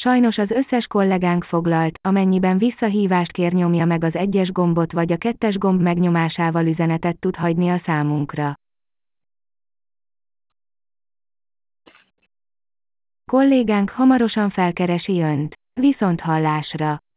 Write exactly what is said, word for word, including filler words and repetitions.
Sajnos az összes kollégánk foglalt, amennyiben visszahívást kér, nyomja meg az egyes gombot vagy a kettes gomb megnyomásával üzenetet tud hagyni a számunkra. Kollégánk hamarosan felkeresi Önt. Viszonthallásra!